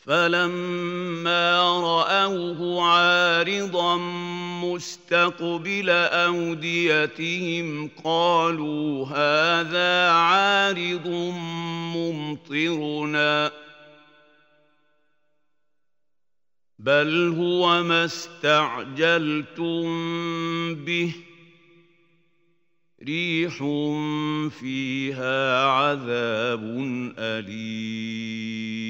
فَلَمَّا رَأَوْهُ عَارِضًا مُّسْتَقْبِلَ أَوْدِيَتِهِمْ قَالُوا هَٰذَا عَارِضٌ مُّمْطِرُنَا ۚ بَلْ هُوَ مَا اسْتَعْجَلْتُم بِهِ ۖ رِيحٌ فِيهَا عَذَابٌ أَلِيمٌ